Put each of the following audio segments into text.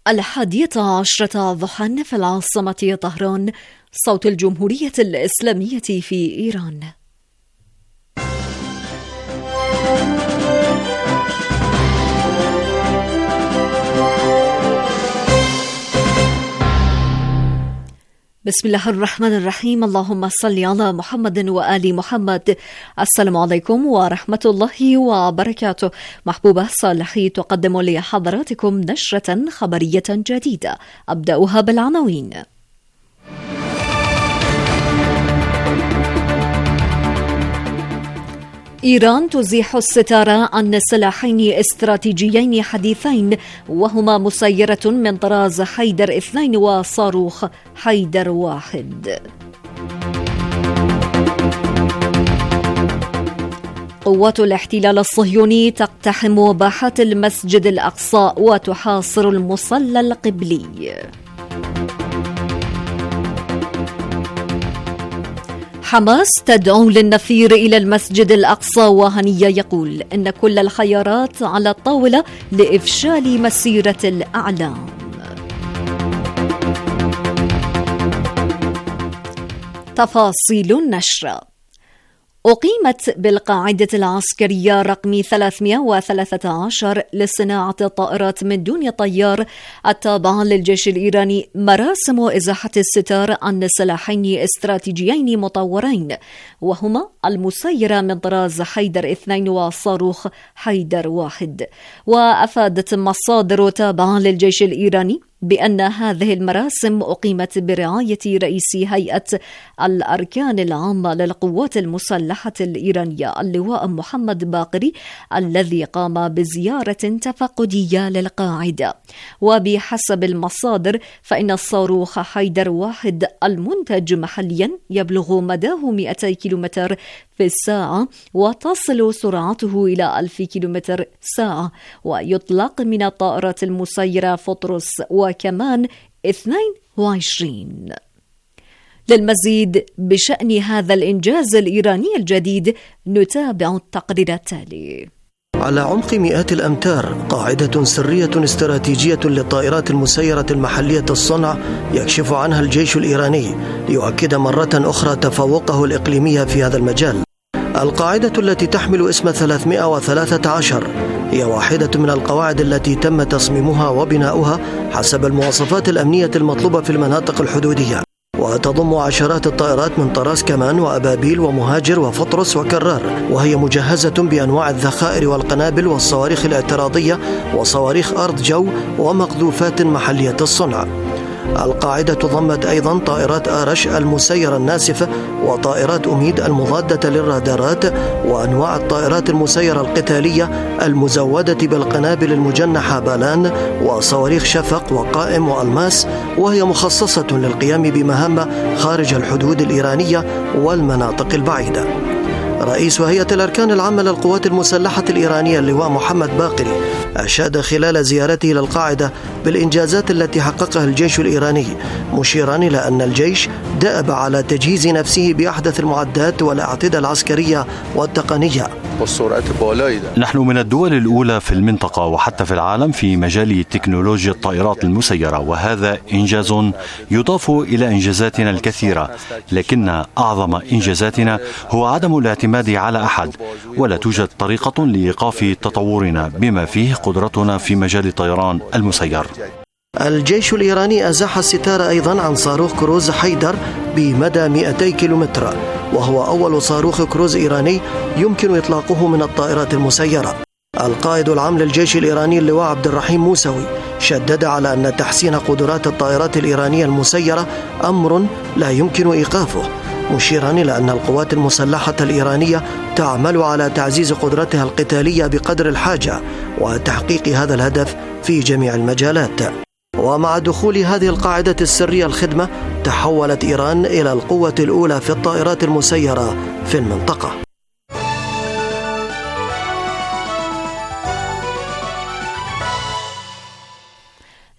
11 ضحى في العاصمة طهران. صوت الجمهورية الإسلامية في إيران. بسم الله الرحمن الرحيم. اللهم صل على محمد وآل محمد. السلام عليكم ورحمة الله وبركاته. محبوبة صالحي تقدم لحضراتكم نشرة خبرية جديدة، أبدأها بالعناوين. إيران تزيح الستار عن سلاحين استراتيجيين حديثين، وهما مسيرة من طراز حيدر 2 وصاروخ حيدر 1. قوات الاحتلال الصهيوني تقتحم باحات المسجد الأقصى وتحاصر المصلى القبلي. حماس تدعو للنفير إلى المسجد الأقصى، وهنية يقول إن كل الخيارات على الطاولة لإفشال مسيرة الأعلام. تفاصيل النشر. أقيمت بالقاعدة العسكرية رقم 313 لصناعة الطائرات من دون طيار التابعة للجيش الإيراني مراسم إزاحة الستار عن سلاحين استراتيجيين مطورين، وهما المسيرة من طراز حيدر 2 وصاروخ حيدر 1. وأفادت مصادر تابعة للجيش الإيراني بأن هذه المراسم أقيمت برعاية رئيس هيئة الأركان العامة للقوات المسلحة الإيرانية اللواء محمد باقري، الذي قام بزيارة تفقدية للقاعدة. وبحسب المصادر فإن الصاروخ حيدر 1 المنتج محليا يبلغ مداه 200 كيلومتر في الساعة، وتصل سرعته إلى 1000 كيلومتر ساعة، ويطلق من الطائرات المسيرة فطرس وكمان 22. للمزيد بشأن هذا الإنجاز الإيراني الجديد نتابع التقرير التالي. على عمق مئات الأمتار قاعدة سرية استراتيجية للطائرات المسيرة المحلية الصنع يكشف عنها الجيش الإيراني ليؤكد مرة أخرى تفوقه الإقليمي في هذا المجال. القاعدة التي تحمل اسم 313 هي واحدة من القواعد التي تم تصميمها وبناؤها حسب المواصفات الأمنية المطلوبة في المناطق الحدودية، وتضم عشرات الطائرات من طراز كمان وأبابيل ومهاجر وفطرس وكرار، وهي مجهزة بأنواع الذخائر والقنابل والصواريخ الاعتراضية وصواريخ أرض جو ومقذوفات محلية الصنع. القاعدة ضمت أيضا طائرات آرش المسيرة الناسفة وطائرات أميد المضادة للرادارات وأنواع الطائرات المسيرة القتالية المزودة بالقنابل المجنحة بالان وصواريخ شفق وقائم وألماس، وهي مخصصة للقيام بمهام خارج الحدود الإيرانية والمناطق البعيدة. رئيس هيئة الأركان العامة للقوات المسلحة الإيرانية اللواء محمد باقري أشاد خلال زيارته للقاعدة بالإنجازات التي حققها الجيش الإيراني، مشيرا إلى أن الجيش دأب على تجهيز نفسه بأحدث المعدات والأعتدة العسكرية والتقنية. نحن من الدول الأولى في المنطقة وحتى في العالم في مجال تكنولوجيا الطائرات المسيرة، وهذا إنجاز يضاف إلى إنجازاتنا الكثيرة، لكن أعظم إنجازاتنا هو عدم الاعتماد على أحد، ولا توجد طريقة لإيقاف تطورنا بما فيه قدرتنا في مجال الطيران المسير. الجيش الإيراني أزاح الستار أيضا عن صاروخ كروز حيدر بمدى 200 كيلومتر، وهو أول صاروخ كروز إيراني يمكن إطلاقه من الطائرات المسيرة. القائد العام للجيش الإيراني اللواء عبد الرحيم موسوي شدد على أن تحسين قدرات الطائرات الإيرانية المسيرة أمر لا يمكن إيقافه، مشيرا إلى أن القوات المسلحة الإيرانية تعمل على تعزيز قدرتها القتالية بقدر الحاجة وتحقيق هذا الهدف في جميع المجالات. ومع دخول هذه القاعدة السرية الخدمة تحولت إيران إلى القوة الأولى في الطائرات المسيرة في المنطقة.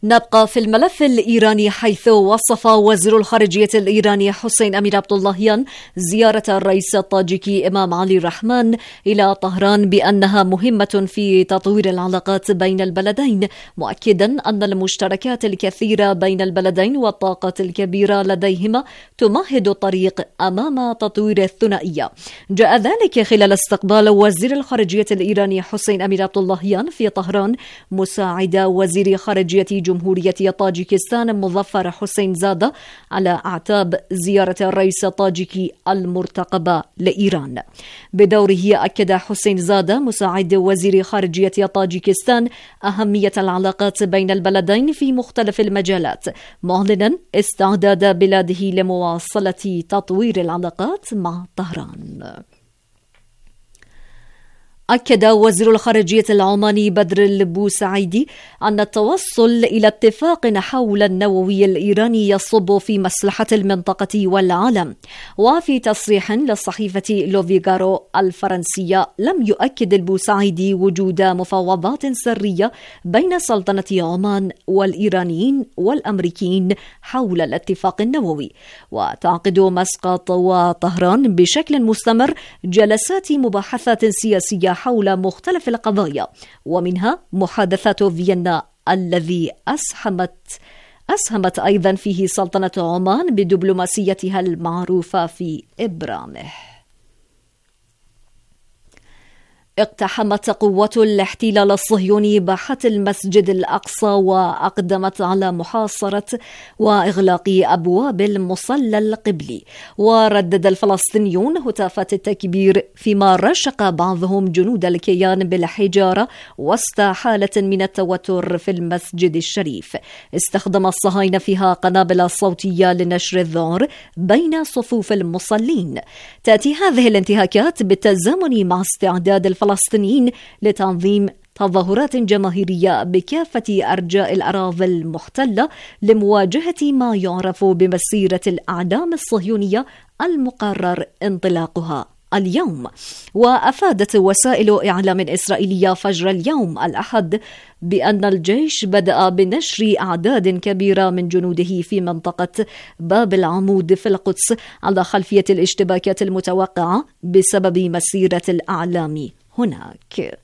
نبقى في الملف الإيراني، حيث وصف وزير الخارجية الإيراني حسين أمير عبداللهيان زيارة الرئيس الطاجيكي إمام علي الرحمن إلى طهران بأنها مهمة في تطوير العلاقات بين البلدين، مؤكدا أن المشتركات الكثيرة بين البلدين والطاقة الكبيرة لديهما تمهد الطريق أمام تطوير الثنائية. جاء ذلك خلال استقبال وزير الخارجية الإيراني حسين أمير عبداللهيان في طهران مساعد وزير خارجية جمهورية طاجيكستان مظفر حسين زادة على أعتاب زيارة الرئيس الطاجيكي المرتقبة لإيران. بدوره أكد حسين زادة مساعد وزير خارجية طاجيكستان أهمية العلاقات بين البلدين في مختلف المجالات، معلنا استعداد بلاده لمواصلة تطوير العلاقات مع طهران. أكد وزير الخارجية العماني بدر البوسعيدي أن التوصل إلى اتفاق حول النووي الإيراني يصب في مصلحة المنطقة والعالم. وفي تصريح للصحيفة لوفيغارو الفرنسية، لم يؤكد البوسعيدي وجود مفاوضات سرية بين سلطنة عمان والإيرانيين والأمريكيين حول الاتفاق النووي. وتعقد مسقط وطهران بشكل مستمر جلسات مباحثات سياسية حول مختلف القضايا، ومنها محادثات فيينا الذي أسهمت أيضا فيه سلطنة عمان بدبلوماسيتها المعروفة في إبرامه. اقتحمت قوات الاحتلال الصهيوني باحة المسجد الأقصى وأقدمت على محاصرة وإغلاق أبواب المصلى القبلي، وردد الفلسطينيون هتافات التكبير فيما رشق بعضهم جنود الكيان بالحجارة وسط حالة من التوتر في المسجد الشريف. استخدم الصهاينة فيها قنابل صوتية لنشر الذعر بين صفوف المصلين. تأتي هذه الانتهاكات بالتزامن مع استعداد الفلسطينيين لتنظيم تظاهرات جماهيرية بكافة أرجاء الأراضي المحتلة لمواجهة ما يعرف بمسيرة الأعلام الصهيونية المقرر انطلاقها اليوم. وأفادت وسائل إعلام إسرائيلية فجر اليوم الأحد بأن الجيش بدأ بنشر أعداد كبيرة من جنوده في منطقة باب العمود في القدس على خلفية الاشتباكات المتوقعة بسبب مسيرة الأعلام هناك.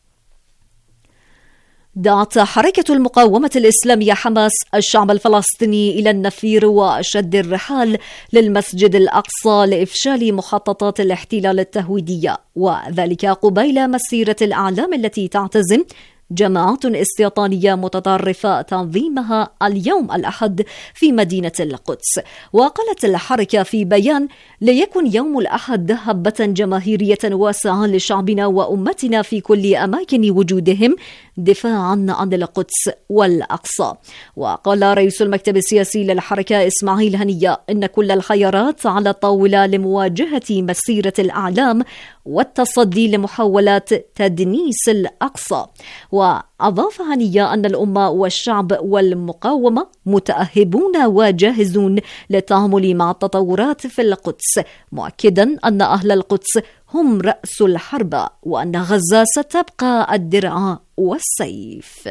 دعت حركة المقاومة الإسلامية حماس الشعب الفلسطيني إلى النفير وشد الرحال للمسجد الأقصى لإفشال مخططات الاحتلال التهويدية، وذلك قبيل مسيرة الأعلام التي تعتزم جماعات استيطانية متطرفة تنظيمها اليوم الأحد في مدينة القدس. وقالت الحركة في بيان: ليكن يوم الأحد هبة جماهيرية واسعة لشعبنا وأمتنا في كل أماكن وجودهم دفاعا عن القدس والأقصى. وقال رئيس المكتب السياسي للحركة إسماعيل هنية إن كل الخيارات على الطاولة لمواجهة مسيرة الأعلام والتصدي لمحاولات تدنيس الأقصى. وأضاف هنية أن الأمة والشعب والمقاومة متأهبون وجاهزون للتعامل مع التطورات في القدس، مؤكدا أن أهل القدس هم رأس الحرب وأن غزة ستبقى الدرع والسيف.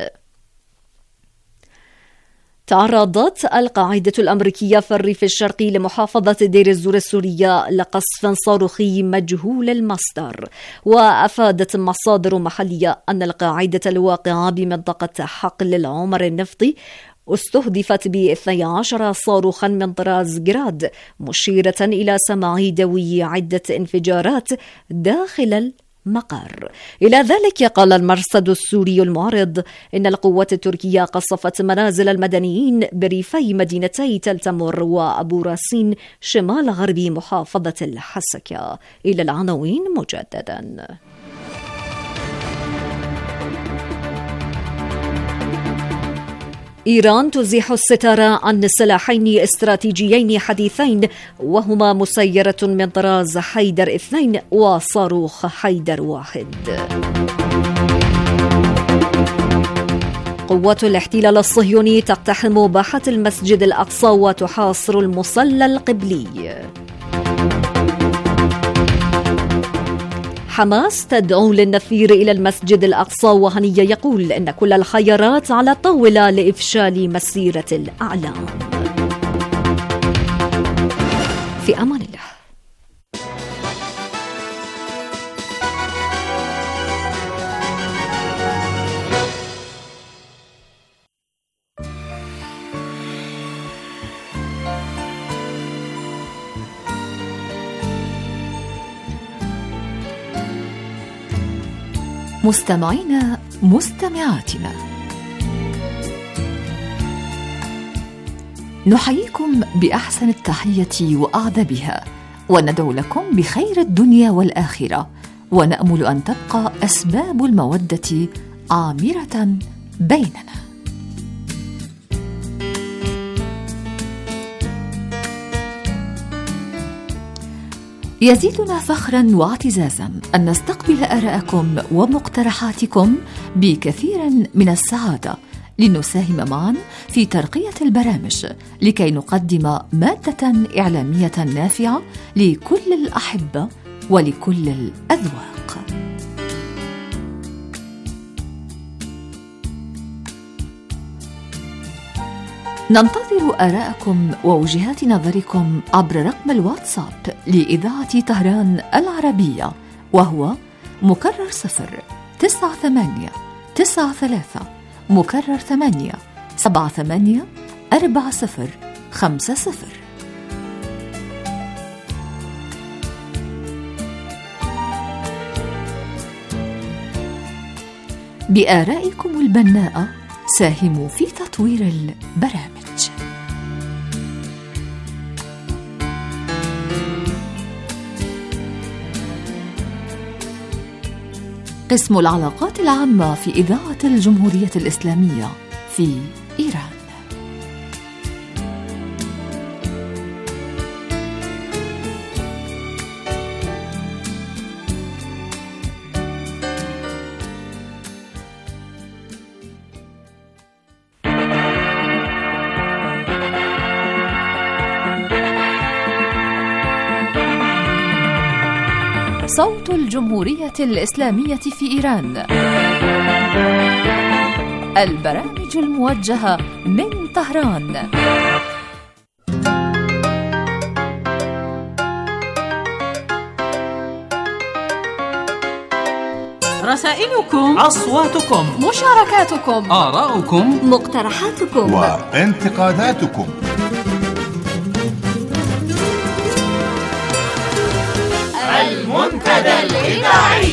تعرضت القاعدة الأمريكية في الريف الشرقي لمحافظة دير الزور السورية لقصف صاروخي مجهول المصدر. وأفادت مصادر محلية أن القاعدة الواقعة بمنطقة حقل العمر النفطي استهدفت ب12 صاروخا من طراز جراد، مشيرة إلى سماع دوي عدة انفجارات داخل مقر. إلى ذلك قال المرصد السوري المعرض إن القوات التركية قصفت منازل المدنيين بريفي مدينتي تل تمر وأبو راسين شمال غرب محافظة الحسكة. إلى العناوين مجددا. إيران تزيح الستار عن سلاحين استراتيجيين حديثين وهما مسيرة من طراز حيدر 2 وصاروخ حيدر 1. قوات الاحتلال الصهيوني تقتحم باحة المسجد الأقصى وتحاصر المصلى القبلي. حماس تدعو للنفير إلى المسجد الأقصى، وهنية يقول إن كل الخيارات على الطاولة لإفشال مسيرة الأعلام. في أمان الله. مستمعينا مستمعاتنا، نحييكم بأحسن التحية وأعذبها، وندعو لكم بخير الدنيا والآخرة، ونأمل أن تبقى أسباب المودة عامرة بيننا. يزيدنا فخرا واعتزازا أن نستقبل آراءكم ومقترحاتكم بكثير من السعادة، لنساهم معا في ترقية البرامج لكي نقدم مادة إعلامية نافعة لكل الأحبة ولكل الأذواق. ننتظر آراءكم ووجهات نظركم عبر رقم الواتساب لإذاعة طهران العربية، وهو مكرر 09893 مكرر 8784050. بآرائكم البناءة ساهموا في تطوير البرامج. قسم العلاقات العامة في إذاعة الجمهورية الإسلامية في إيران. صوت الجمهورية الإسلامية في إيران، البرامج الموجهة من طهران. رسائلكم، أصواتكم، مشاركاتكم، آراؤكم، مقترحاتكم وانتقاداتكم. المنتدى الإذاعي.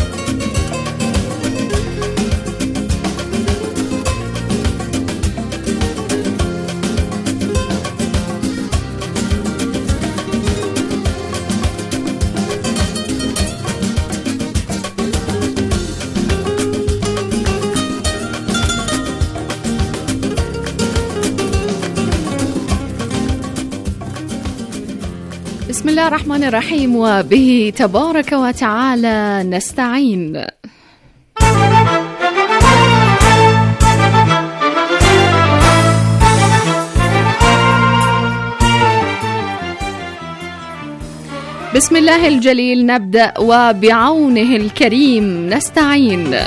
بسم الله الرحمن الرحيم، وبه تبارك وتعالى نستعين. بسم الله الجليل نبدأ، وبعونه الكريم نستعين.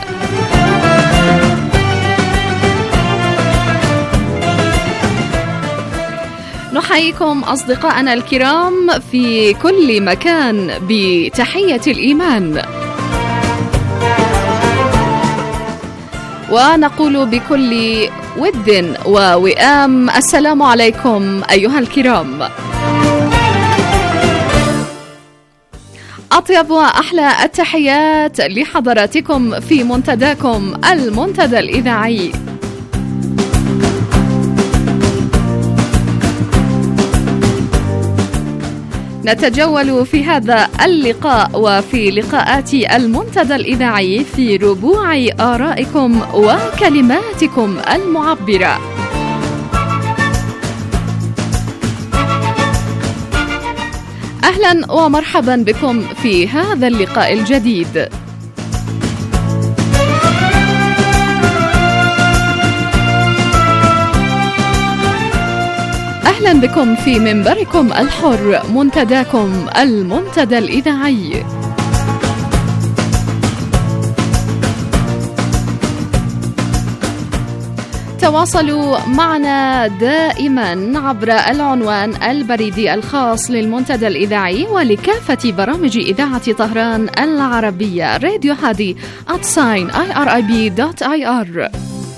نحييكم أصدقائنا الكرام في كل مكان بتحية الإيمان، ونقول بكل ود ووئام السلام عليكم أيها الكرام. أطيب وأحلى التحيات لحضراتكم في منتداكم المنتدى الإذاعي. نتجول في هذا اللقاء وفي لقاءات المنتدى الإذاعي في ربوع آرائكم وكلماتكم المعبرة. أهلا ومرحبا بكم في هذا اللقاء الجديد. أهلا بكم في منبركم الحر، منتداكم المنتدى الإذاعي. تواصلوا معنا دائما عبر العنوان البريدي الخاص للمنتدى الإذاعي ولكافة برامج إذاعة طهران العربية راديو هادي @irib.ir.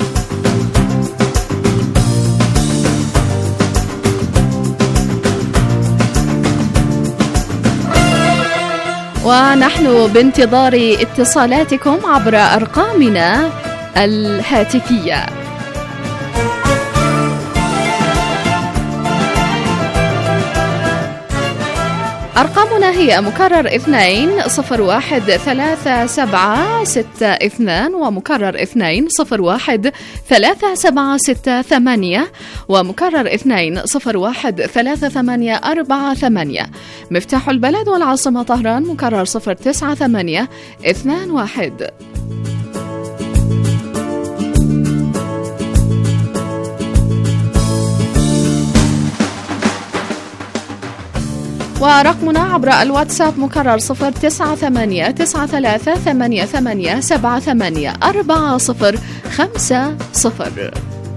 ونحن بانتظار اتصالاتكم عبر أرقامنا الهاتفية. أرقامنا هي مكرر 2013762 ومكرر 2013768 ومكرر 2013848. مفتاح البلد والعاصمة طهران مكرر 09821. ورقمنا عبر الواتساب مكرر 0989388784050.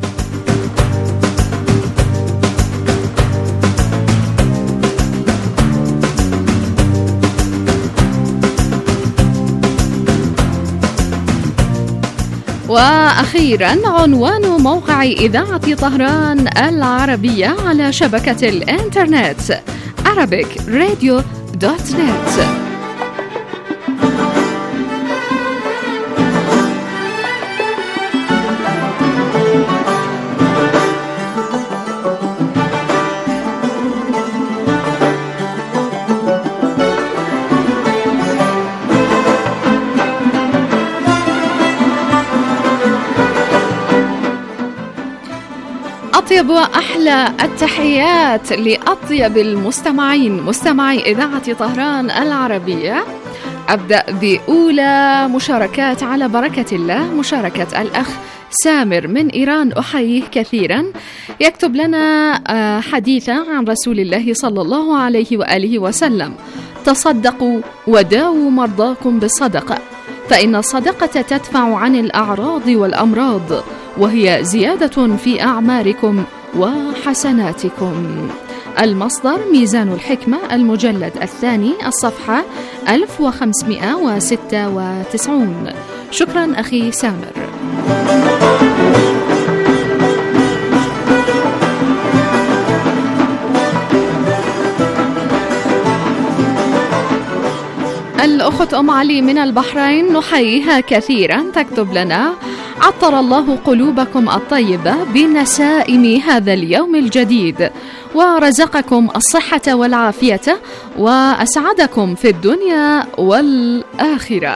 وأخيرا عنوان موقع إذاعة طهران العربية على شبكة الإنترنت arabicradio.net. أطيب وأحلى التحيات لأطيب المستمعين مستمعي إذاعة طهران العربية. أبدأ بأولى مشاركات على بركة الله، مشاركة الأخ سامر من إيران، أحييه كثيرا. يكتب لنا حديثا عن رسول الله صلى الله عليه وآله وسلم: تصدقوا وداووا مرضاكم بالصدقة، فإن الصدقة تدفع عن الأعراض والأمراض، وهي زيادة في أعماركم وحسناتكم. المصدر ميزان الحكمة، المجلد الثاني، الصفحة 1596. شكرا أخي سامر. الأخت أم علي من البحرين نحييها كثيرا، تكتب لنا: عطر الله قلوبكم الطيبة بنسائم هذا اليوم الجديد، ورزقكم الصحة والعافية، وأسعدكم في الدنيا والآخرة.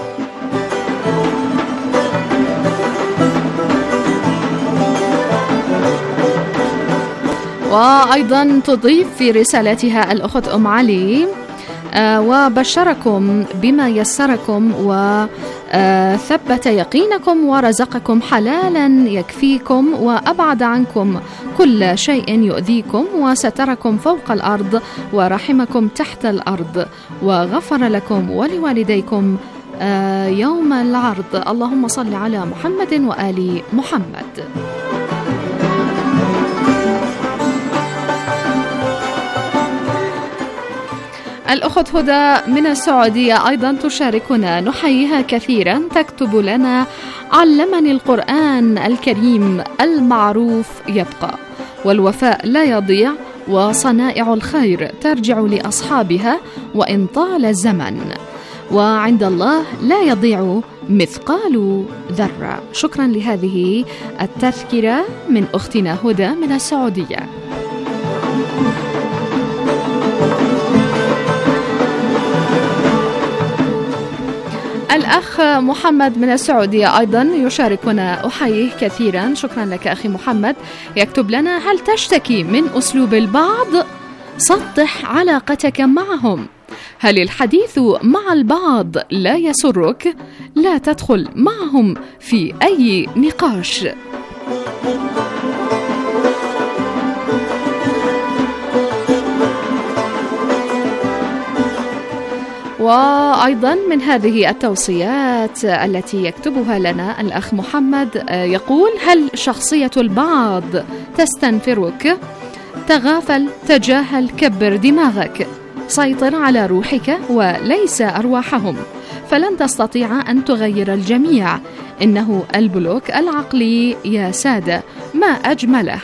وأيضا تضيف في رسالتها الأخت أم علي: وبشركم بما يسركم وثبت يقينكم ورزقكم حلالا يكفيكم وأبعد عنكم كل شيء يؤذيكم وستركم فوق الأرض ورحمكم تحت الأرض وغفر لكم ولوالديكم يوم العرض. اللهم صل على محمد وآل محمد. الأخت هدى من السعودية أيضا تشاركنا، نحييها كثيرا، تكتب لنا: علمني القرآن الكريم المعروف يبقى، والوفاء لا يضيع، وصنائع الخير ترجع لأصحابها وإن طال الزمن، وعند الله لا يضيع مثقال ذرة. شكرا لهذه التذكرة من أختنا هدى من السعودية. الأخ محمد من السعودية أيضا يشاركنا، أحييه كثيرا. شكرا لك أخي محمد. يكتب لنا: هل تشتكي من أسلوب البعض؟ سطح علاقتك معهم. هل الحديث مع البعض لا يسرك؟ لا تدخل معهم في أي نقاش. وأيضا من هذه التوصيات التي يكتبها لنا الأخ محمد يقول: هل شخصية البعض تستنفرك؟ تغافل، تجاهل، كبر دماغك، سيطر على روحك وليس أرواحهم، فلن تستطيع أن تغير الجميع. إنه البلوك العقلي يا سادة، ما أجمله.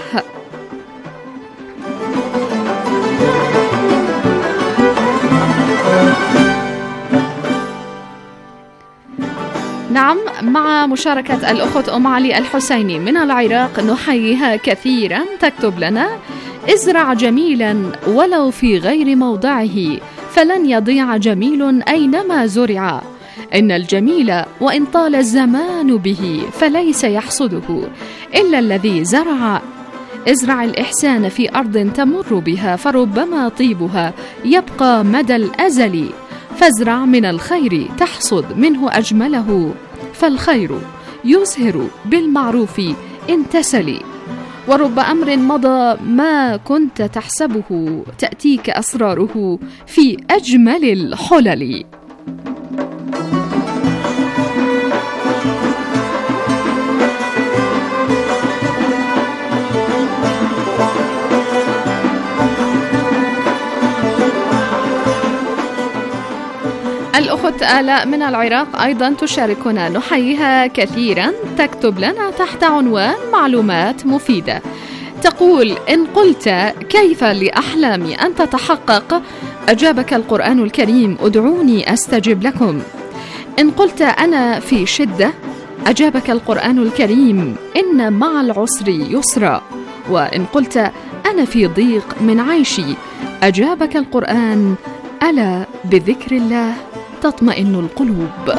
نعم، مع مشاركة الأخت أم علي الحسيني من العراق نحييها كثيرا. تكتب لنا: ازرع جميلا ولو في غير موضعه، فلن يضيع جميل أينما زرع. إن الجميل وإن طال الزمان به فليس يحصده إلا الذي زرع. ازرع الإحسان في أرض تمر بها، فربما طيبها يبقى مدى الأزل. فازرع من الخير تحصد منه أجمله، فالخير يزهر بالمعروف إن تسلي. ورب أمر مضى ما كنت تحسبه، تأتيك أسراره في أجمل الحلل. الأخت آلاء من العراق أيضا تشاركنا، نحييها كثيرا. تكتب لنا تحت عنوان معلومات مفيدة. تقول: إن قلت كيف لأحلامي أن تتحقق، أجابك القرآن الكريم: ادعوني أستجب لكم. إن قلت أنا في شدة، أجابك القرآن الكريم: إن مع العسر يسرا. وإن قلت أنا في ضيق من عيشي، أجابك القرآن: ألا بذكر الله تطمئن القلوب.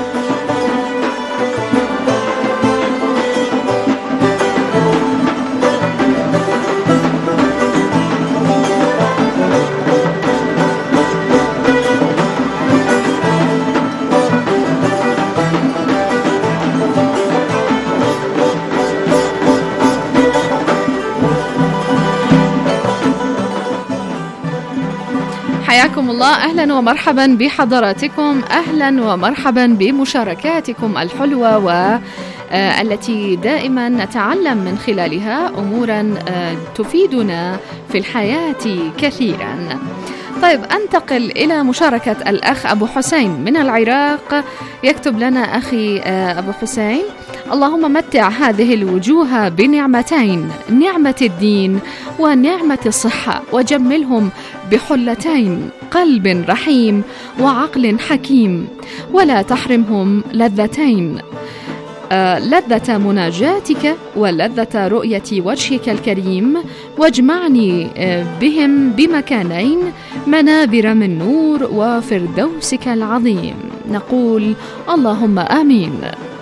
حياكم الله، أهلا ومرحبا بحضراتكم، أهلا ومرحبا بمشاركاتكم الحلوة والتي دائما نتعلم من خلالها أمورا تفيدنا في الحياة كثيرا. طيب، أنتقل إلى مشاركة الأخ أبو حسين من العراق. يكتب لنا أخي أبو حسين: اللهم متع هذه الوجوه بنعمتين، نعمة الدين ونعمة الصحة، وجملهم بحلتين، قلب رحيم وعقل حكيم، ولا تحرمهم لذتين، لذة مناجاتك ولذة رؤية وجهك الكريم، واجمعني بهم بمكانين، منابر من نور وفردوسك العظيم. نقول اللهم آمين.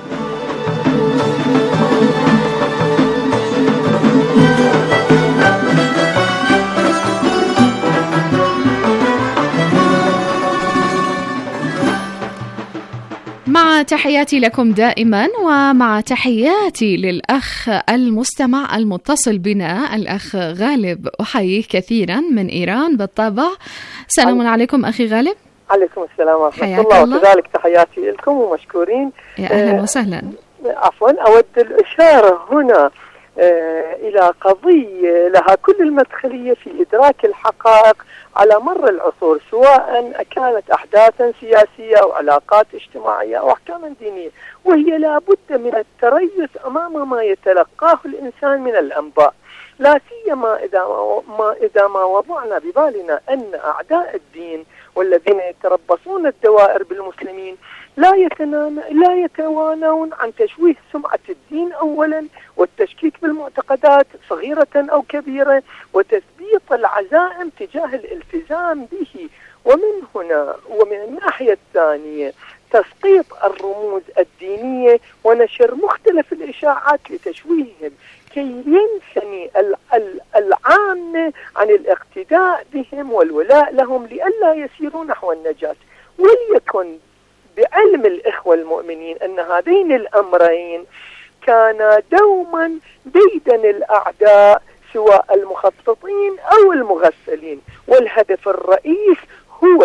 مع تحياتي لكم دائما، ومع تحياتي للأخ المستمع المتصل بنا الأخ غالب، أحييه كثيرا من إيران بالطبع. سلام عليكم أخي غالب. عليكم السلام ورحمة الله، وكذلك تحياتي لكم ومشكورين. يا أهلا وسهلا. عفوا، أود الإشارة هنا إلى قضية لها كل المدخلية في إدراك الحقائق على مر العصور، سواء كانت أحداثا سياسية أو علاقات اجتماعية أو أحكاما دينية، وهي لابد من التريث أمام ما يتلقاه الإنسان من الأنباء، لا سيما إذا ما وضعنا ببالنا أن أعداء الدين والذين يتربصون الدوائر بالمسلمين لا يتوانون عن تشويه سمعة الدين أولا، والتشكيك بالمعتقدات صغيرة أو كبيرة، وتثبيط العزائم تجاه الالتزام به. ومن هنا ومن الناحية الثانية تسقيط الرموز الدينية ونشر مختلف الإشاعات لتشويههم، كي ينثني العامة عن الاقتداء بهم والولاء لهم لئلا يسيروا نحو النجاة. وليكن بعلم الإخوة المؤمنين أن هذين الأمرين كانا دوما ديدن الأعداء، سواء المخططين أو المغفلين، والهدف الرئيس هو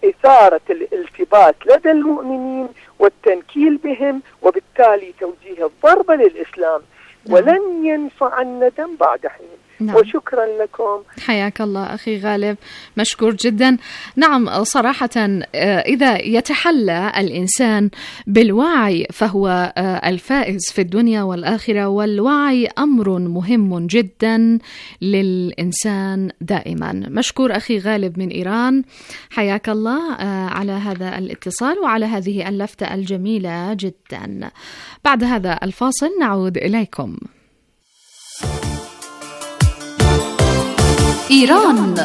إثارة الالتباس لدى المؤمنين والتنكيل بهم، وبالتالي توجيه الضربة للإسلام، ولن ينفع الندم بعد حين. نعم. وشكرا لكم. حياك الله أخي غالب، مشكور جدا. نعم صراحة إذا يتحلى الإنسان بالوعي فهو الفائز في الدنيا والآخرة، والوعي أمر مهم جدا للإنسان دائما. مشكور أخي غالب من إيران، حياك الله على هذا الاتصال وعلى هذه اللفتة الجميلة جدا. بعد هذا الفاصل نعود إليكم. إيران،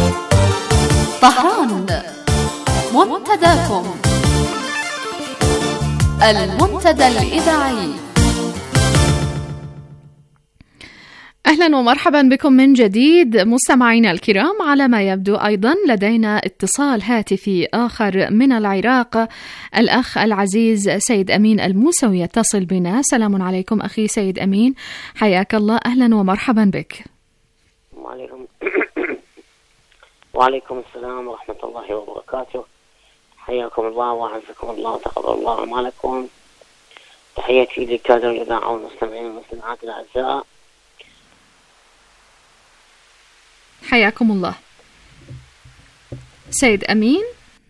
طهران، منتداكم، المنتدى الإذاعي. أهلا ومرحبا بكم من جديد مستمعينا الكرام. على ما يبدو أيضا لدينا اتصال هاتفي آخر من العراق، الأخ العزيز سيد أمين الموسوي يتصل بنا. سلام عليكم أخي سيد أمين، حياك الله، أهلا ومرحبا بك. وعليكم السلام ورحمة الله وبركاته، حياكم الله وعزكم الله وتقبل الله أعمالكم. تحياتي لكادر الإذاعة والمستمعين والمستمعات الأعزاء، حياكم الله سيد أمين.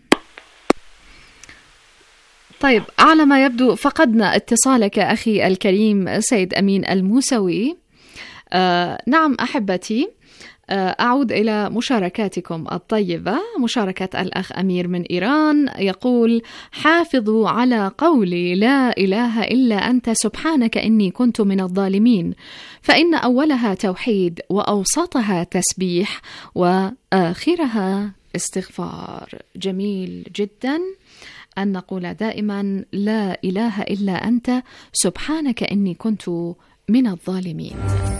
طيب، على ما يبدو فقدنا اتصالك أخي الكريم سيد أمين الموسوي. نعم أحبتي، أعود إلى مشاركاتكم الطيبة. مشاركة الأخ أمير من إيران يقول: حافظوا على قولي لا إله إلا أنت سبحانك إني كنت من الظالمين، فإن أولها توحيد وأوسطها تسبيح وآخرها استغفار. جميل جدا أن نقول دائما لا إله إلا أنت سبحانك إني كنت من الظالمين.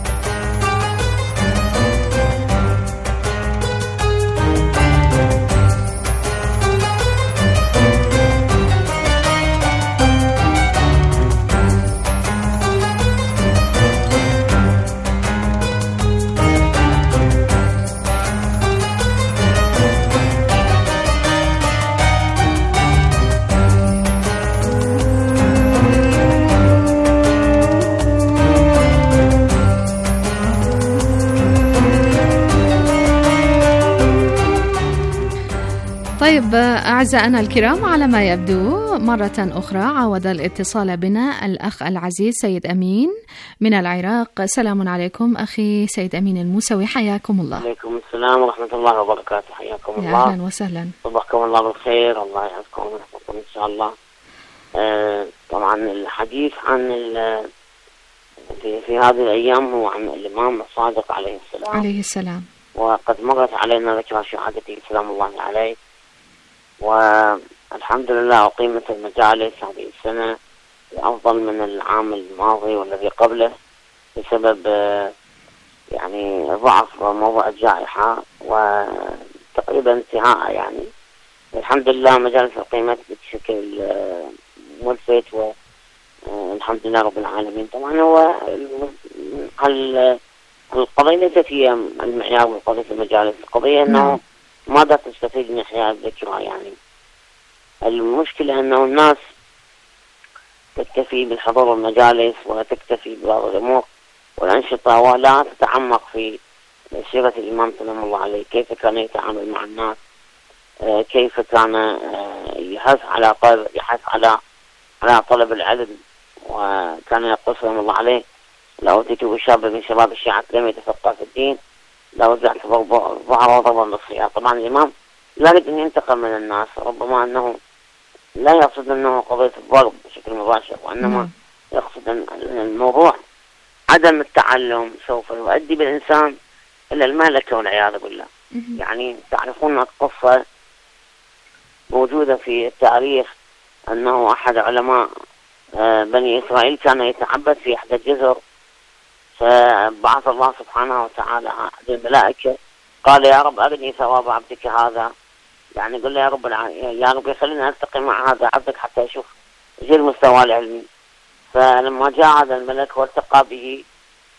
طيب أعزائنا الكرام، على ما يبدو مرة أخرى عاود الاتصال بنا الأخ العزيز سيد أمين من العراق. سلام عليكم أخي سيد أمين الموسوي، حياكم الله. عليكم السلام ورحمة الله وبركاته، حياكم الله. أهلا وسهلا، صبحكم الله بالخير، الله يحفظكم ويحفظكم إن شاء الله. طبعا الحديث عن في هذه الأيام هو عن الإمام الصادق عليه السلام. وقد مرت علينا ذكرى شهادته سلام الله عليه، والحمد لله أقيمت المجالس هذه السنة أفضل من العام الماضي والذي قبله بسبب يعني ضعف موضوع الجائحة وتقريبا انتهاء. يعني الحمد لله مجالس أقيمت بشكل ملفت والحمد لله رب العالمين. طبعا هو القضية ليست هي المعيار من قضية المجالس، القضية أنه ماذا تستفيد من إحياء الذكرى. يعني المشكلة أنه الناس تكتفي بالحضور المجالس وتكتفي ببعض الأمور والأنشطة ولا تتعمق في سيرة الإمام سلام الله عليه، كيف كان يتعامل مع الناس، كيف كان يحث على طلب العلم، وكان يقول سلام الله عليه: لو أتيت بشاب من شباب الشيعة لم يتفقه في الدين لو وزعت ظهره وضربا بالصياط. طبعا الإمام لا يريد أن ينتقم من الناس، ربما أنه لا يقصد أنه قضية الضرب بشكل مباشر، وإنما يقصد أن الموضوع عدم التعلم سوف يؤدي بالإنسان إلى المهلكة والعياذ بالله. يعني تعرفون القصة موجودة في التاريخ أنه أحد علماء بني إسرائيل كان يتعبد في إحدى الجزر، فبعث الله سبحانه وتعالى أحد الملائكة قال: يا رب أرني ثواب عبدك هذا. يعني قل يا رب خلينا ألتقي مع هذا عبدك حتى أشوف ايش المستوى العلمي. فلما جاء هذا الملك والتقى به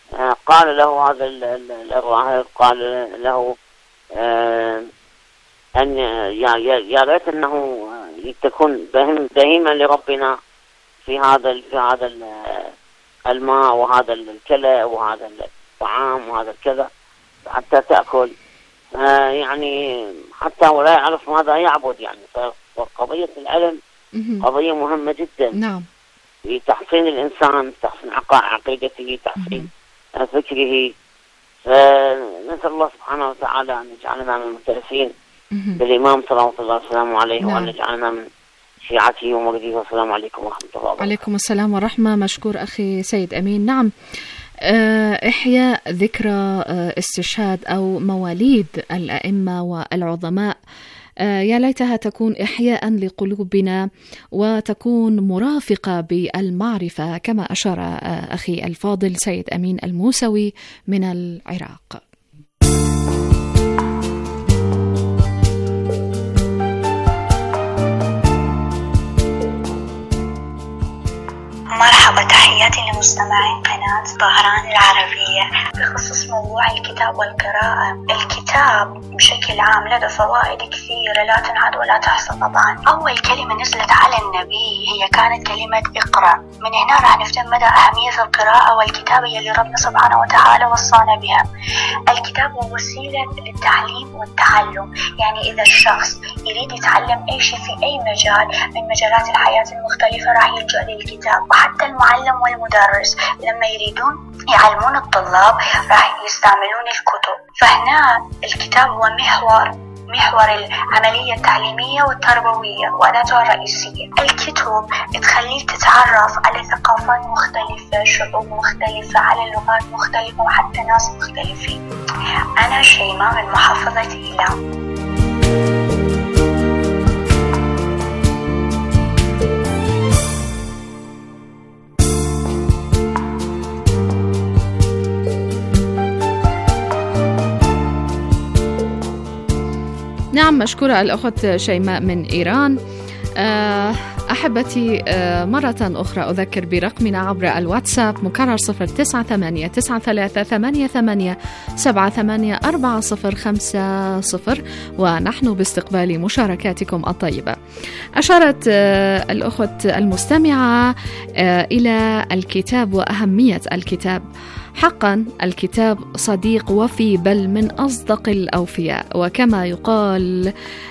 قال له هذا الراهب، قال له: أن يا ريت أنه تكون بهيمة لربنا في هذا الماء وهذا الكلى وهذا الطعام وهذا الكذا حتى تأكل، يعني حتى ولا يعرف ماذا يعبد. يعني فقضية العلم قضية مهمة جدا. نعم. في تحصين الإنسان، تحصين عقيدته، تحصين فكره. فنسأل الله سبحانه وتعالى أن يجعلنا من المعترفين بالإمام صلى الله عليه وسلم وأن يجعلنا من شيعته ومرضيه. والسلام عليكم ورحمة الله وبركاته. عليكم السلام ورحمة. مشكور أخي سيد أمين. نعم، إحياء ذكرى استشهاد أو مواليد الأئمة والعظماء يا ليتها تكون إحياء لقلوبنا وتكون مرافقة بالمعرفة كما أشار أخي الفاضل سيد أمين الموسوي من العراق. مرحبا، تحياتي لمستمعين قناة طهران العربية. بخصوص موضوع الكتاب والقراءة، الكتاب بشكل عام له فوائد كثيرة لا تنعد ولا تحصى. طبعا أول كلمة نزلت على النبي هي كانت كلمة اقرأ. من هنا راح نفهم مدى أهمية القراءة والكتابة اللي ربنا سبحانه وتعالى وصانا بها. الكتاب هو وسيلة للتعليم والتعلم، يعني إذا الشخص يريد يتعلم أي شيء في أي مجال من مجالات الحياة المختلفة راح يلجأ للكتاب. وحتى المعلم والمدرس لما يريدون يعلمون الطلاب راح يستعملون الكتب. فهنا الكتاب هو محور العملية التعليمية والتربوية وأداتها الرئيسية. الكتب تخليك تتعرف على ثقافات مختلفة، شعوب مختلفة، على لغات مختلفة وحتى ناس مختلفين. أنا شيماء من محافظة إيلام. نعم، مشكورة الأخت شيماء من إيران. أحبتي، مرة أخرى أذكر برقمنا عبر الواتساب مكرر 098-93-88-78-4050، ونحن باستقبال مشاركاتكم الطيبة. أشارت الأخت المستمعة إلى الكتاب وأهمية الكتاب. حقا الكتاب صديق وفي، بل من أصدق الأوفياء، وكما يقال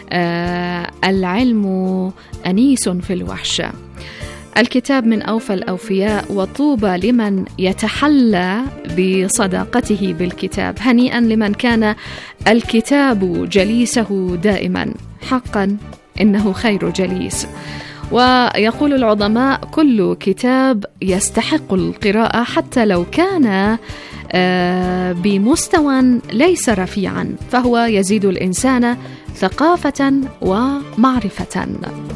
العلم أنيس في الوحشة. الكتاب من أوفى الأوفياء، وطوبى لمن يتحلى بصداقته بالكتاب. هنيئا لمن كان الكتاب جليسه دائما، حقا إنه خير جليس. ويقول العظماء: كل كتاب يستحق القراءة حتى لو كان بمستوى ليس رفيعا، فهو يزيد الإنسان ثقافة ومعرفة.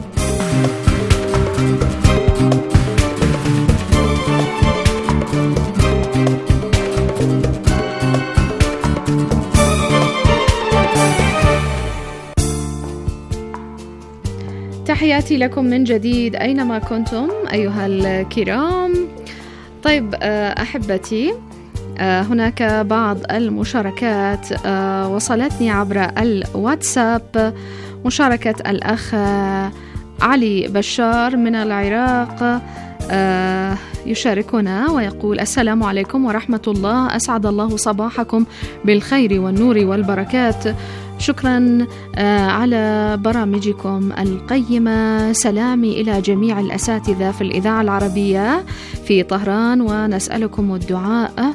تحياتي لكم من جديد أينما كنتم أيها الكرام. طيب أحبتي، هناك بعض المشاركات وصلتني عبر الواتساب. مشاركة الأخ علي بشار من العراق يشاركنا ويقول: السلام عليكم ورحمة الله، أسعد الله صباحكم بالخير والنور والبركات. شكرا على برامجكم القيمة. سلامي إلى جميع الأساتذة في الإذاعة العربية في طهران، ونسألكم الدعاء.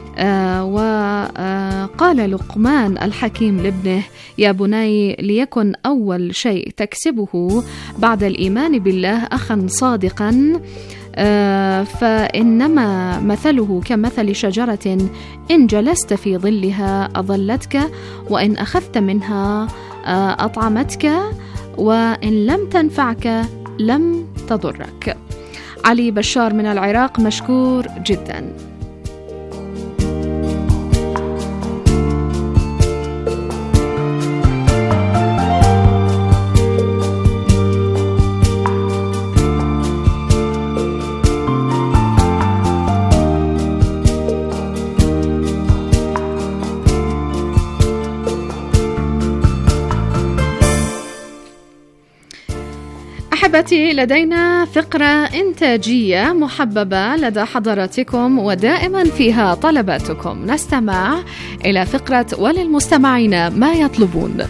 وقال لقمان الحكيم لابنه: يا بني، ليكن أول شيء تكسبه بعد الإيمان بالله أخا صادقا، فإنما مثله كمثل شجرة إن جلست في ظلها أظلتك، وإن أخذت منها أطعمتك، وإن لم تنفعك لم تضرك. علي بشار من العراق، مشكور جدا. أحبتي، لدينا فقرة إنتاجية محببة لدى حضراتكم ودائما فيها طلباتكم. نستمع إلى فقرة وللمستمعين ما يطلبون.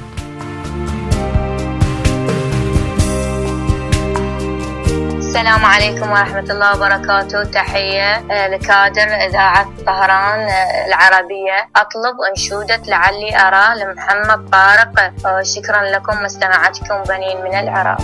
السلام عليكم ورحمة الله وبركاته. تحية لكادر إذاعة طهران العربية. أطلب أنشودة لعلي أرى لمحمد طارق. شكرا لكم مستمعتكم بنين من العراق.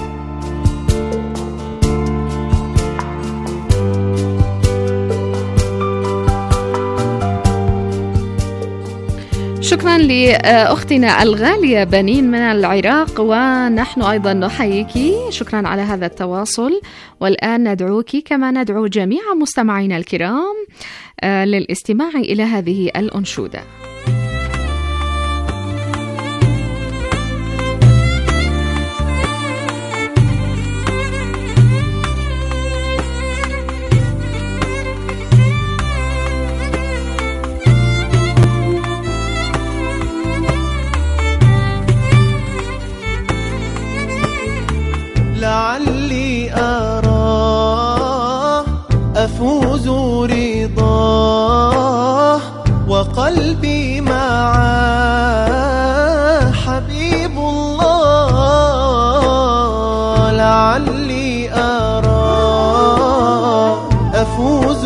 شكرا لأختنا الغالية بنين من العراق، ونحن أيضا نحييك. شكرا على هذا التواصل. والآن ندعوك كما ندعو جميع مستمعينا الكرام للاستماع إلى هذه الأنشودة. لعلي أراه أفوز رضاه وقلبي معاه حبيب الله. لعلي أراه أفوز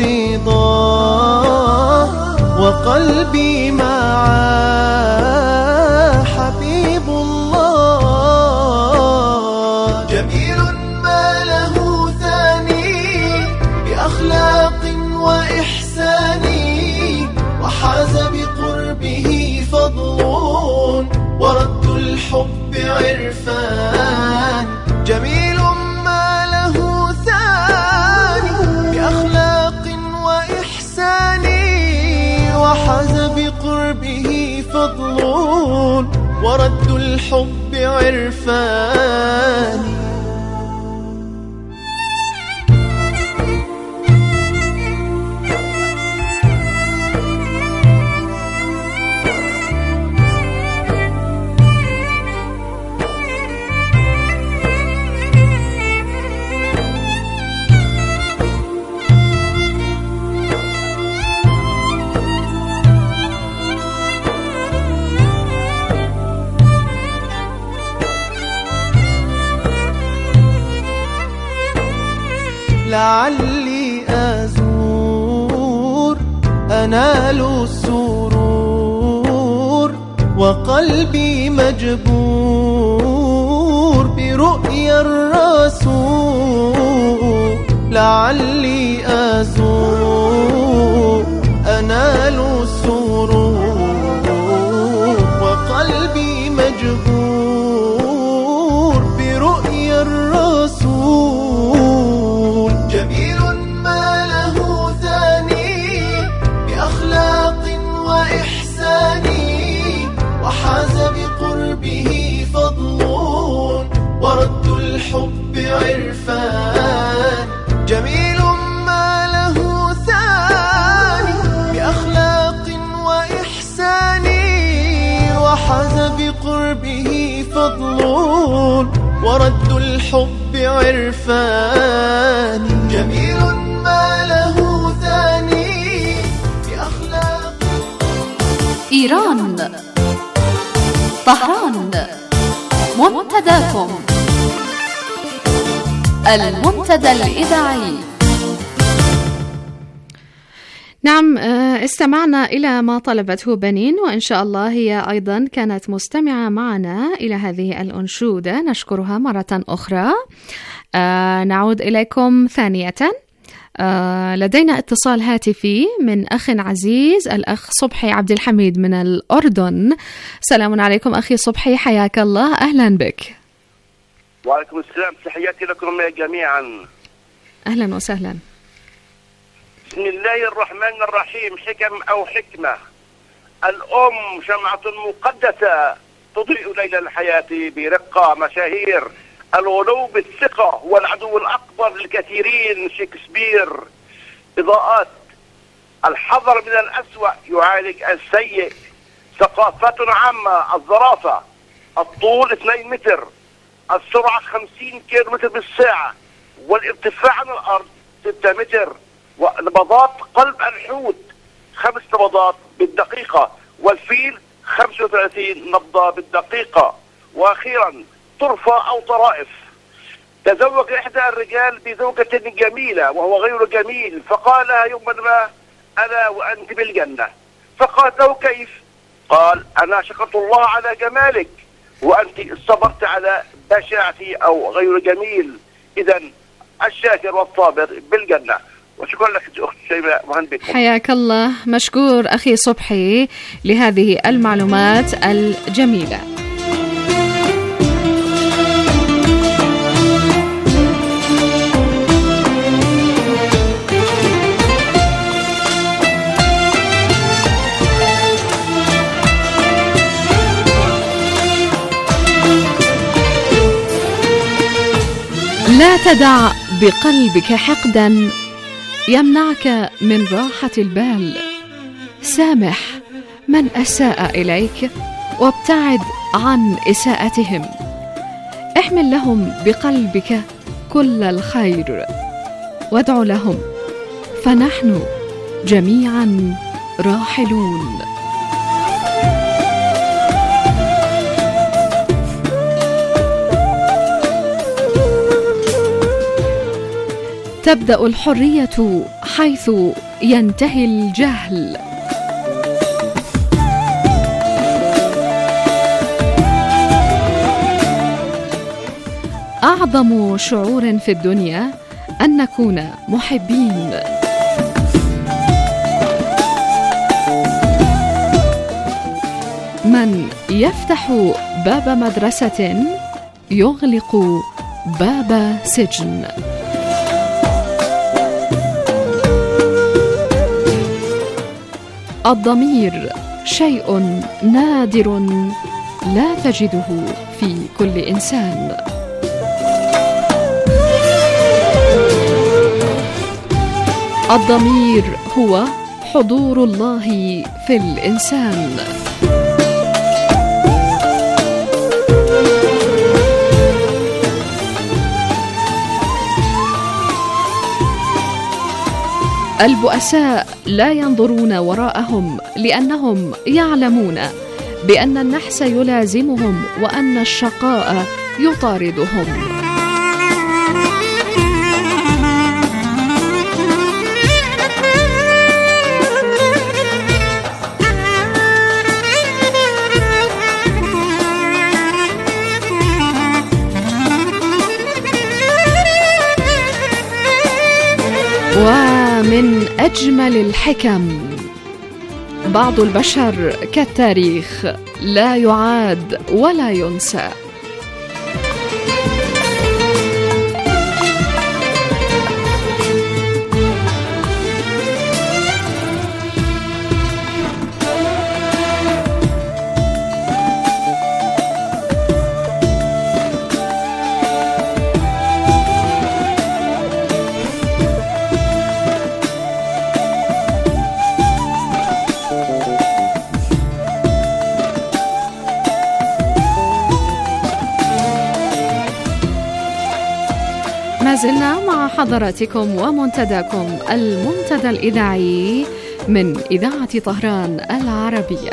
رضاه وقلبي معاه حبيب الله. جميل ما له ثاني بأخلاق وإحسان وحاز بقربه فضل ورد الحب عرفان. جميل ما له ثاني بأخلاق وإحسان وحاز بقربه فضل ورد الحب عرفان. لعلي أزور أنال السرور وقلبي مجبور برؤيا الرسول. لعلي أزور أنال السرور وقلبي مجبور برؤيا الرسول. جميل ما له ثاني بأخلاق وإحسان وحاز بقربه فضل ورد الحب عرفان. جميل ما له ثاني بأخلاق وإحسان وحاز بقربه فضل ورد الحب عرفان. جميل ما له ثاني بأخلاق. إيران طهران منتداكم المنتدى الإذاعي. نعم، استمعنا إلى ما طلبته بنين، وإن شاء الله هي أيضا كانت مستمعة معنا إلى هذه الأنشودة، نشكرها مرة أخرى. نعود إليكم ثانية. لدينا اتصال هاتفي من أخ عزيز، الأخ صبحي عبد الحميد من الأردن. سلام عليكم أخي صبحي، حياك الله، أهلا بك. وعليكم السلام، تحياتي لكم جميعا. أهلا وسهلا. بسم الله الرحمن الرحيم. حكم أو حكمة. الأم شمعة مقدسة تضيء ليل الحياة برقة. مشاهير الغلو بالثقة هو العدو الأكبر للكثيرين. شكسبير. إضاءات. الحذر من الأسوأ يعالج السيء. ثقافات عامة. الظرافة. الطول 2 متر. السرعة 50 كيلومتر بالساعة، والارتفاع عن الأرض 6 متر، ونبضات قلب الحوت 5 نبضات بالدقيقة، والفيل 35 نبضة بالدقيقة. وأخيرا طرفة أو طرائف. تزوج إحدى الرجال بزوجة جميلة وهو غير جميل، فقال لها يوما ما: ألا وأنت بالجنة؟ فقالت له: كيف؟ قال: أنا شكرت الله على جمالك وأنت صبرت على بشاعتي أو غير جميل، إذا الشاكر والصابر بالجنة. وشكرا لك أخت شيماء، مهلا بكم. حياك الله، مشكور أخي صبحي لهذه المعلومات الجميلة. لا تدع بقلبك حقدا يمنعك من راحة البال. سامح من أساء إليك وابتعد عن إساءتهم. احمل لهم بقلبك كل الخير وادع لهم، فنحن جميعا راحلون. تبدأ الحرية حيث ينتهي الجهل. أعظم شعور في الدنيا أن نكون محبين. من يفتح باب مدرسة يغلق باب سجن. الضمير شيء نادر لا تجده في كل إنسان. الضمير هو حضور الله في الإنسان. البؤساء لا ينظرون وراءهم لأنهم يعلمون بأن النحس يلازمهم وأن الشقاء يطاردهم. ومن أجمل الحكم: بعض البشر كالتاريخ لا يعاد ولا ينسى. ما زلنا مع حضراتكم ومنتداكم المنتدى الإذاعي من إذاعة طهران العربية.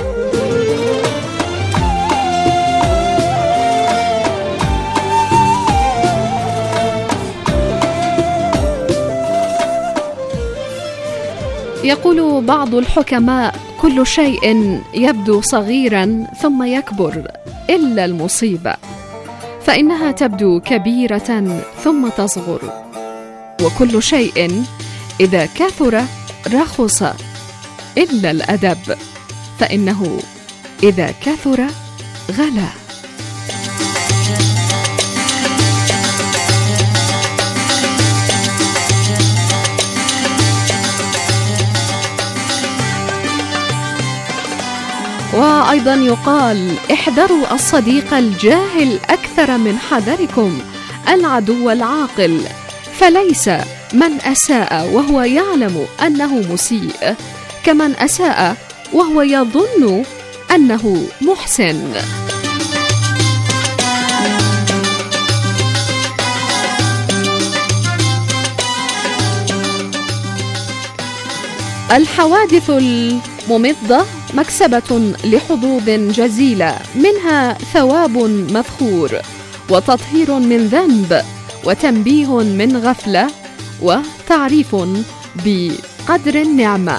يقول بعض الحكماء: كل شيء يبدو صغيرا ثم يكبر إلا المصيبة، فإنها تبدو كبيرة ثم تصغر، وكل شيء إذا كثر رخص إلا الأدب، فإنه إذا كثر غلا. وأيضا يقال: احذروا الصديق الجاهل أكثر من حذركم العدو العاقل، فليس من أساء وهو يعلم أنه مسيء كمن أساء وهو يظن أنه محسن. الحوادث الممضة مكسبة لحظوظ جزيلة، منها ثواب مذخور وتطهير من ذنب وتنبيه من غفلة وتعريف بقدر النعمة.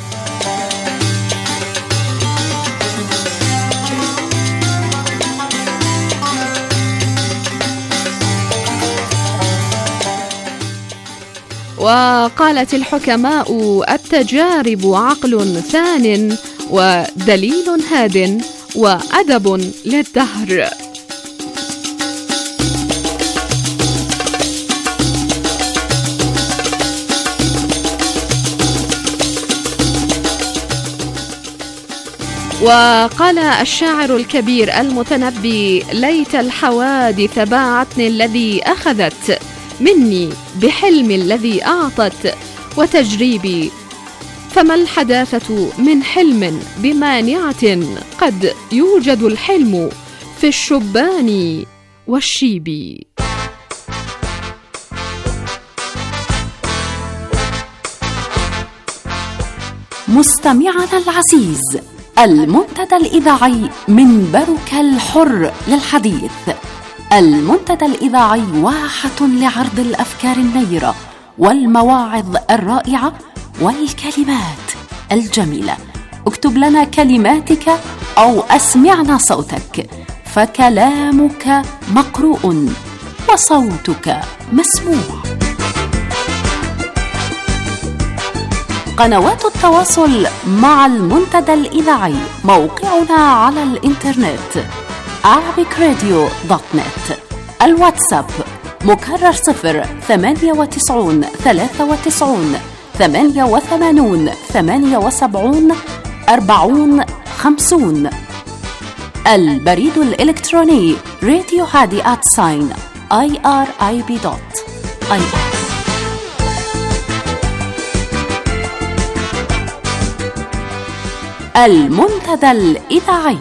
وقالت الحكماء: التجارب عقل ثان ودليل هاد وأدب للدهر. وقال الشاعر الكبير المتنبي: ليت الحوادث باعتني الذي أخذت مني بحلم الذي أعطت وتجريبي، فما الحداثة من حلم بمانعة، قد يوجد الحلم في الشبان والشيب. مستمعنا العزيز، المنتدى الإذاعي منبرك الحر للحديث. المنتدى الإذاعي واحة لعرض الأفكار النيرة والمواعظ الرائعة والكلمات الجميلة. اكتب لنا كلماتك أو أسمعنا صوتك، فكلامك مقروء وصوتك مسموع. قنوات التواصل مع المنتدى الإذاعي: موقعنا على الإنترنت arabicradio.net. الواتساب مكرر 098 93 88 78 40 50. البريد الإلكتروني radiohadi@irib.ir. المنتدى الإذاعي.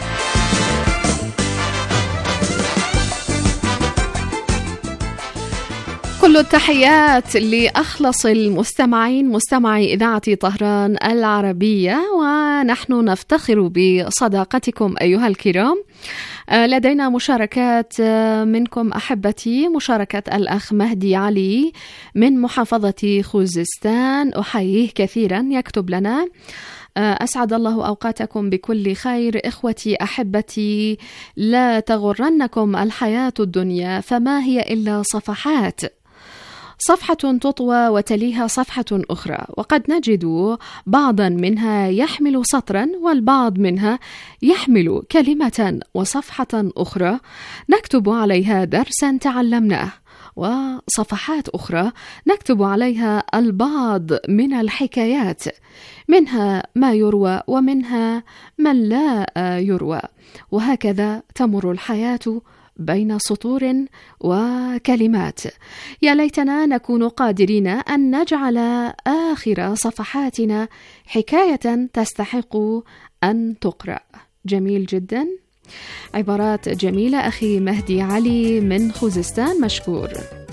كل التحيات لأخلص المستمعين، مستمعي إذاعة طهران العربية، ونحن نفتخر بصداقتكم أيها الكرام. لدينا مشاركات منكم أحبتي، مشاركة الأخ مهدي علي من محافظة خوزستان، أحييه كثيرا، يكتب لنا: أسعد الله أوقاتكم بكل خير إخوتي أحبتي، لا تغرنكم الحياة الدنيا، فما هي إلا صفحات، صفحة تطوى وتليها صفحة أخرى، وقد نجد بعضا منها يحمل سطرا، والبعض منها يحمل كلمة وصفحة أخرى نكتب عليها درسا تعلمناه، وصفحات أخرى نكتب عليها البعض من الحكايات، منها ما يروى ومنها من لا يروى، وهكذا تمر الحياة بين سطور وكلمات. يا ليتنا نكون قادرين أن نجعل آخر صفحاتنا حكاية تستحق أن تقرأ. جميل جدا، عبارات جميلة أخي مهدي علي من خوزستان، مشكور.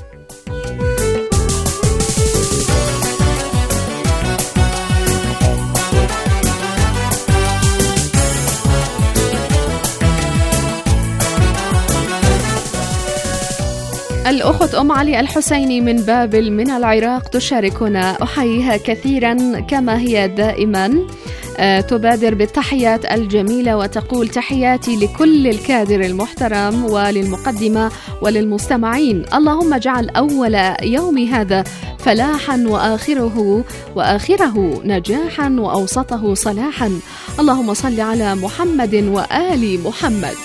الأخت أم علي الحسيني من بابل من العراق تشاركنا، أحييها كثيرا كما هي دائما، تبادر بالتحيات الجميلة وتقول: تحياتي لكل الكادر المحترم وللمقدمة وللمستمعين، اللهم اجعل أول يوم هذا فلاحا وآخره نجاحا وأوسطه صلاحا، اللهم صل على محمد وآل محمد.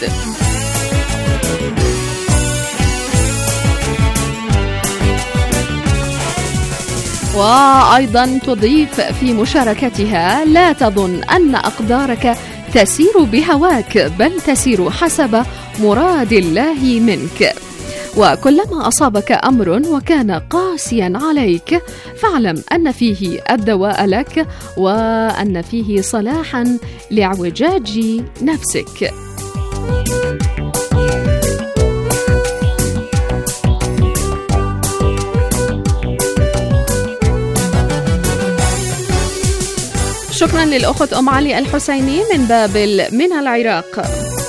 وأيضا تضيف في مشاركتها: لا تظن أن أقدارك تسير بهواك، بل تسير حسب مراد الله منك، وكلما أصابك أمر وكان قاسيا عليك فاعلم أن فيه الدواء لك، وأن فيه صلاحا لاعوجاج نفسك. شكرا للأخت أم علي الحسيني من بابل من العراق.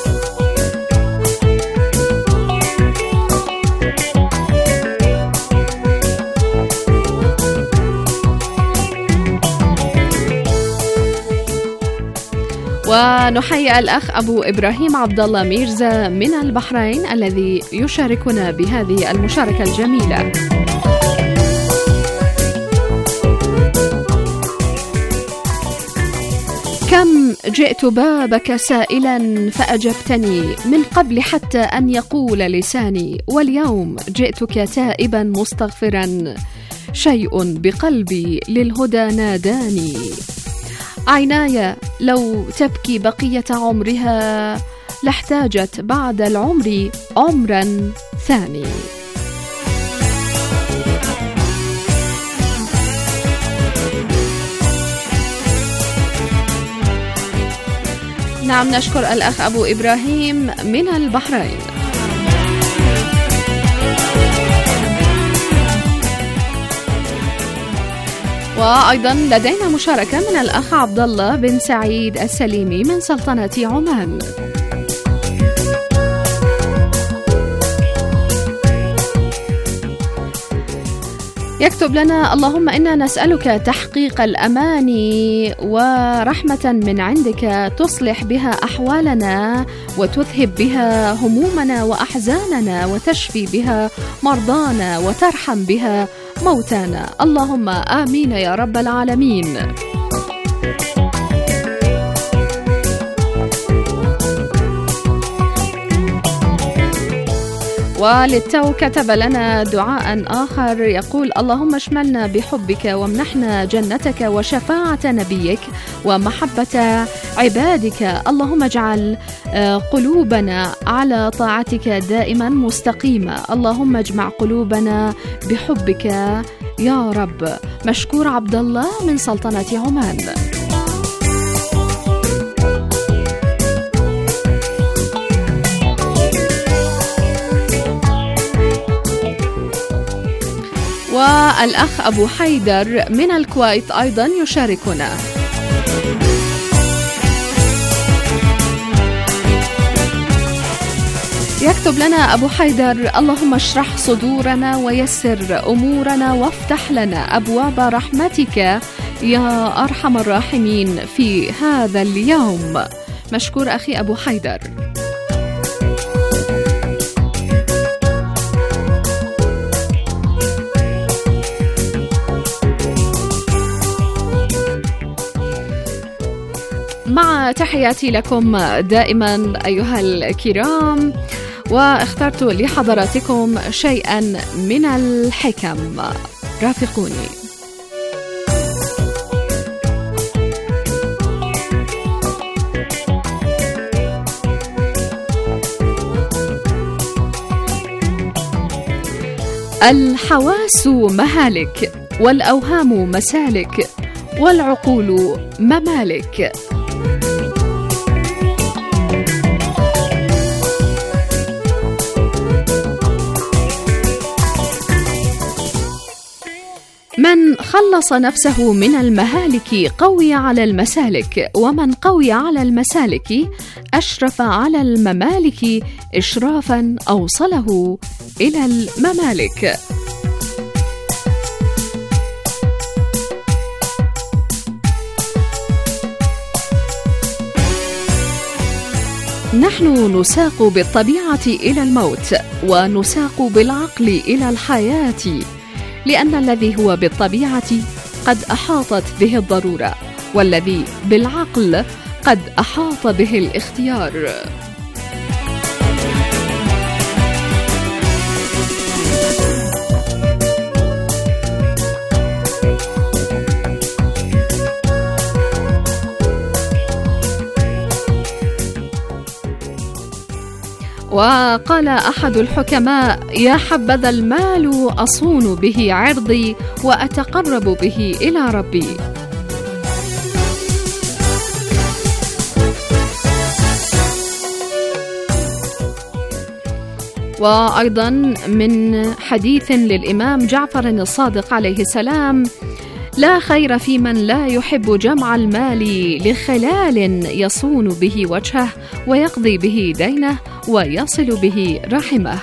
ونحيي الأخ أبو إبراهيم عبد الله ميرزا من البحرين الذي يشاركنا بهذه المشاركة الجميلة. كم جئت بابك سائلا فأجبتني من قبل حتى أن يقول لساني، واليوم جئتك تائبا مستغفرا، شيء بقلبي للهدى ناداني. عيناي لو تبكي بقية عمرها لاحتاجت بعد العمر عمرا ثاني. نعم، نشكر الأخ أبو إبراهيم من البحرين. وأيضا لدينا مشاركة من الأخ عبد الله بن سعيد السليمي من سلطنة عمان. يكتب لنا: اللهم إنا نسألك تحقيق الأماني ورحمة من عندك تصلح بها أحوالنا وتذهب بها همومنا وأحزاننا وتشفي بها مرضانا وترحم بها موتانا، اللهم آمين يا رب العالمين. وللتو كتب لنا دعاء آخر يقول: اللهم اشملنا بحبك وامنحنا جنتك وشفاعة نبيك ومحبة عبادك، اللهم اجعل قلوبنا على طاعتك دائما مستقيمة، اللهم اجمع قلوبنا بحبك يا رب. مشكور عبد الله من سلطنة عمان. والأخ أبو حيدر من الكويت أيضا يشاركنا. يكتب لنا أبو حيدر: اللهم اشرح صدورنا ويسر أمورنا وافتح لنا أبواب رحمتك يا أرحم الراحمين في هذا اليوم. مشكور أخي أبو حيدر. مع تحياتي لكم دائما أيها الكرام، واخترت لحضراتكم شيئا من الحكم، رافقوني. الحواس مهالك والأوهام مسالك والعقول ممالك. من خلص نفسه من المهالك قوي على المسالك، ومن قوي على المسالك أشرف على الممالك إشرافا أوصله إلى الممالك. نحن نساق بالطبيعة إلى الموت، ونساق بالعقل إلى الحياة، لأن الذي هو بالطبيعة قد أحاطت به الضرورة، والذي بالعقل قد أحاط به الاختيار. وقال أحد الحكماء: يا حبذا المال أصون به عرضي وأتقرب به إلى ربي. وأيضا من حديث للإمام جعفر الصادق عليه السلام: لا خير في من لا يحب جمع المال لخلال يصون به وجهه ويقضي به دينه ويصل به رحمه.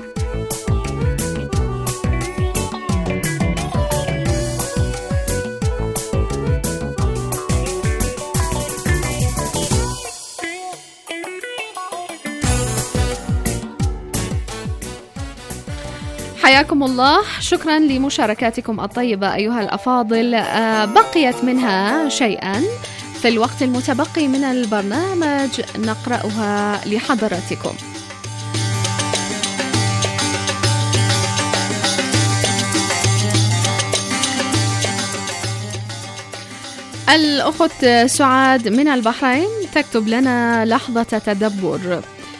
حياكم الله، شكرا لمشاركاتكم الطيبة أيها الأفاضل. بقيت منها شيئا في الوقت المتبقي من البرنامج نقرأها لحضراتكم. الأخت سعاد من البحرين تكتب لنا لحظة تدبر.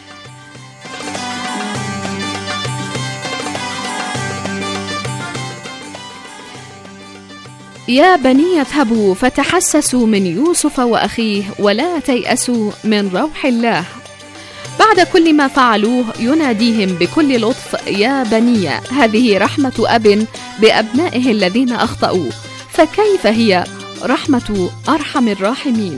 يا بني اذهبوا فتحسسوا من يوسف وأخيه ولا تيأسوا من روح الله. بعد كل ما فعلوه يناديهم بكل لطف: يا بني، هذه رحمة أب بأبنائه الذين أخطأوا، فكيف هي رحمة أرحم الراحمين.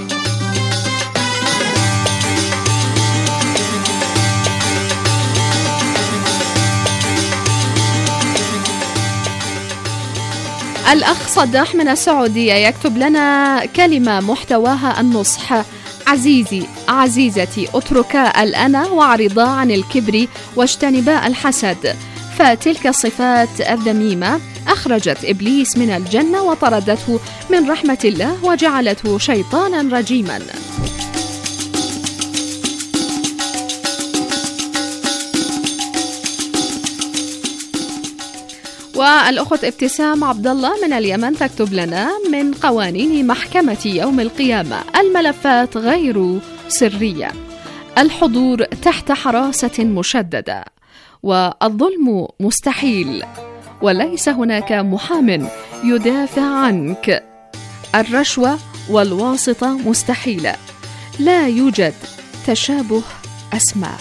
الأخ صداح من السعودية يكتب لنا كلمة محتواها النصح: عزيزي عزيزتي، اتركا الأنا واعرضا عن الكبر واجتنبا الحسد، فتلك الصفات الذميمة أخرجت إبليس من الجنة وطردته من رحمة الله وجعلته شيطانا رجيما. والأخت ابتسام عبد الله من اليمن تكتب لنا: من قوانين محكمة يوم القيامة الملفات غير سرية، الحضور تحت حراسة مشددة، والظلم مستحيل، وليس هناك محام يدافع عنك، الرشوة والواسطة مستحيلة، لا يوجد تشابه أسماء.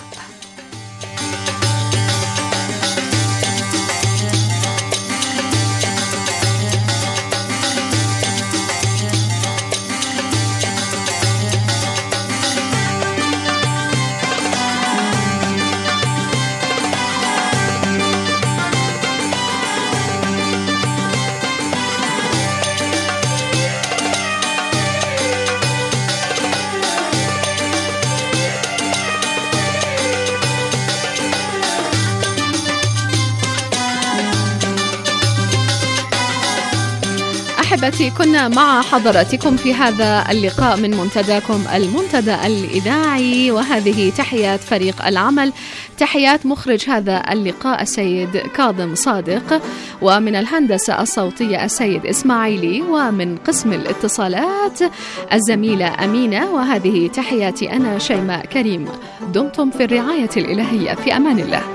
أحبتي، كنا مع حضراتكم في هذا اللقاء من منتداكم المنتدى الإذاعي، وهذه تحيات فريق العمل، تحيات مخرج هذا اللقاء السيد كاظم صادق، ومن الهندسة الصوتية السيد إسماعيلي، ومن قسم الاتصالات الزميلة أمينة، وهذه تحياتي أنا شيماء كريم. دمتم في الرعاية الإلهية، في أمان الله.